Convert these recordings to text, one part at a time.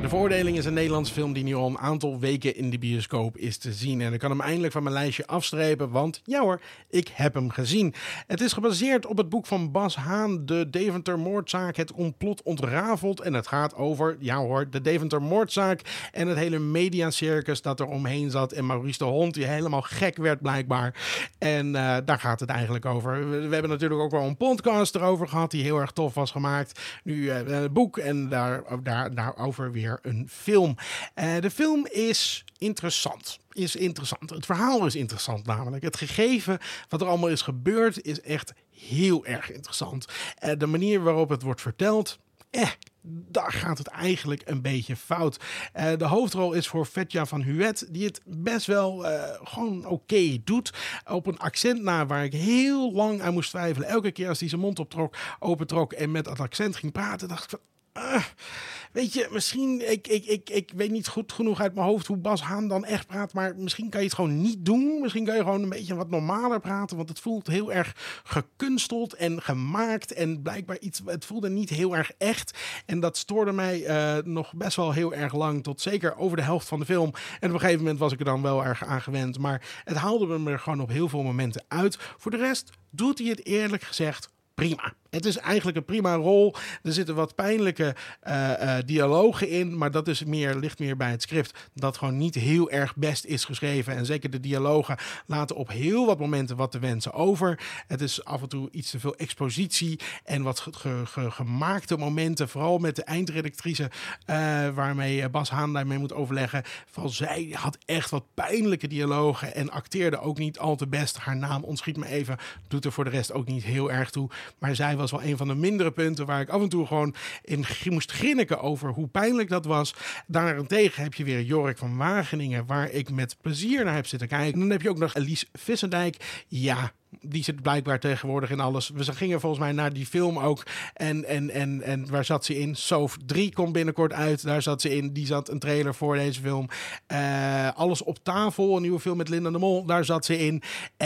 De Veroordeling is een Nederlandse film die nu al een aantal weken in de bioscoop is te zien. En ik kan hem eindelijk van mijn lijstje afstrepen, want ja hoor, ik heb hem gezien. Het is gebaseerd op het boek van Bas Haan, De Deventer-moordzaak, het complot ontrafeld. En het gaat over, ja hoor, de Deventer-moordzaak en het hele mediacircus dat er omheen zat. En Maurice de Hond, die helemaal gek werd blijkbaar. En daar gaat het eigenlijk over. We hebben natuurlijk ook wel een podcast erover gehad, die heel erg tof was gemaakt. Nu het boek en daarover weer een film. De film is interessant. Het verhaal is interessant namelijk. Het gegeven wat er allemaal is gebeurd is echt heel erg interessant. De manier waarop het wordt verteld, daar gaat het eigenlijk een beetje fout. De hoofdrol is voor Fedja van Huet, die het best wel gewoon oké doet. Op een accent na waar ik heel lang aan moest twijfelen. Elke keer als hij zijn mond opentrok en met dat accent ging praten, dacht ik van, weet je, misschien, ik weet niet goed genoeg uit mijn hoofd hoe Bas Haan dan echt praat, maar misschien kan je het gewoon niet doen. Misschien kan je gewoon een beetje wat normaler praten, want het voelt heel erg gekunsteld en gemaakt en blijkbaar het voelde niet heel erg echt. En dat stoorde mij nog best wel heel erg lang, tot zeker over de helft van de film. En op een gegeven moment was ik er dan wel erg aan gewend, maar het haalde me er gewoon op heel veel momenten uit. Voor de rest doet hij het eerlijk gezegd prima. Het is eigenlijk een prima rol. Er zitten wat pijnlijke dialogen in, maar dat ligt meer bij het script dat gewoon niet heel erg best is geschreven. En zeker de dialogen laten op heel wat momenten wat te wensen over. Het is af en toe iets te veel expositie en wat gemaakte momenten, vooral met de eindredactrice waarmee Bas Haan daarmee moet overleggen. Vooral zij had echt wat pijnlijke dialogen en acteerde ook niet al te best. Haar naam ontschiet me even, doet er voor de rest ook niet heel erg toe. Maar zij was wel een van de mindere punten waar ik af en toe gewoon in moest grinniken over hoe pijnlijk dat was. Daarentegen heb je weer Jorik van Wageningen, waar ik met plezier naar heb zitten kijken. En dan heb je ook nog Elise Vissendijk. Ja, die zit blijkbaar tegenwoordig in alles. We gingen volgens mij naar die film ook. En waar zat ze in? Sof 3 komt binnenkort uit. Daar zat ze in. Die zat een trailer voor deze film. Alles op tafel. Een nieuwe film met Linda de Mol. Daar zat ze in.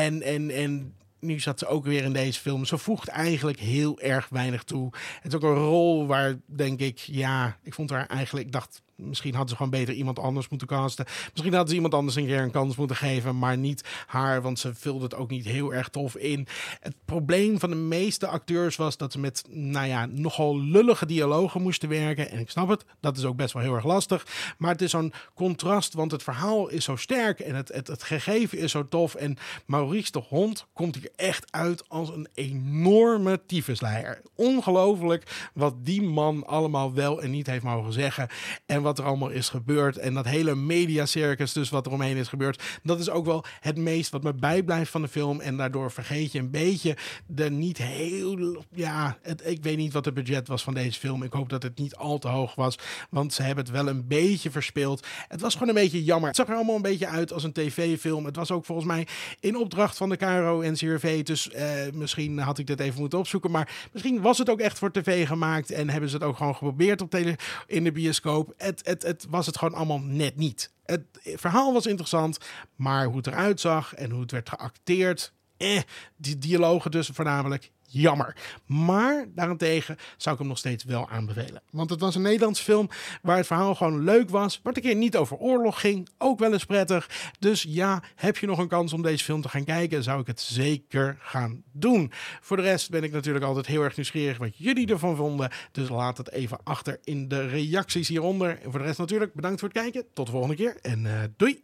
En nu zat ze ook weer in deze film. Ze voegt eigenlijk heel erg weinig toe. Het is ook een rol waar, denk ik, ik vond haar eigenlijk, ik dacht, misschien hadden ze gewoon beter iemand anders moeten casten. Misschien hadden ze iemand anders een keer een kans moeten geven, maar niet haar, want ze vulde het ook niet heel erg tof in. Het probleem van de meeste acteurs was dat ze met, nogal lullige dialogen moesten werken. En ik snap het, dat is ook best wel heel erg lastig. Maar het is zo'n contrast, want het verhaal is zo sterk en het gegeven is zo tof. En Maurice de Hond komt hier echt uit als een enorme tyfusleier. Ongelooflijk wat die man allemaal wel en niet heeft mogen zeggen. En wat er allemaal is gebeurd. En dat hele mediacircus, dus wat er omheen is gebeurd. Dat is ook wel het meest wat me bijblijft van de film. En daardoor vergeet je een beetje de niet heel... ik weet niet wat het budget was van deze film. Ik hoop dat het niet al te hoog was. Want ze hebben het wel een beetje verspeeld. Het was gewoon een beetje jammer. Het zag er allemaal een beetje uit als een tv-film. Het was ook volgens mij in opdracht van de KRO en CRV. Dus misschien had ik dit even moeten opzoeken. Maar misschien was het ook echt voor tv gemaakt. En hebben ze het ook gewoon geprobeerd in de bioscoop. Het was het gewoon allemaal net niet. Het verhaal was interessant, maar hoe het eruit zag en hoe het werd geacteerd, die dialogen dus voornamelijk, jammer. Maar daarentegen zou ik hem nog steeds wel aanbevelen. Want het was een Nederlandse film waar het verhaal gewoon leuk was, waar het een keer niet over oorlog ging, ook wel eens prettig. Dus ja, heb je nog een kans om deze film te gaan kijken, zou ik het zeker gaan doen. Voor de rest ben ik natuurlijk altijd heel erg nieuwsgierig wat jullie ervan vonden. Dus laat het even achter in de reacties hieronder. En voor de rest natuurlijk, bedankt voor het kijken. Tot de volgende keer en doei!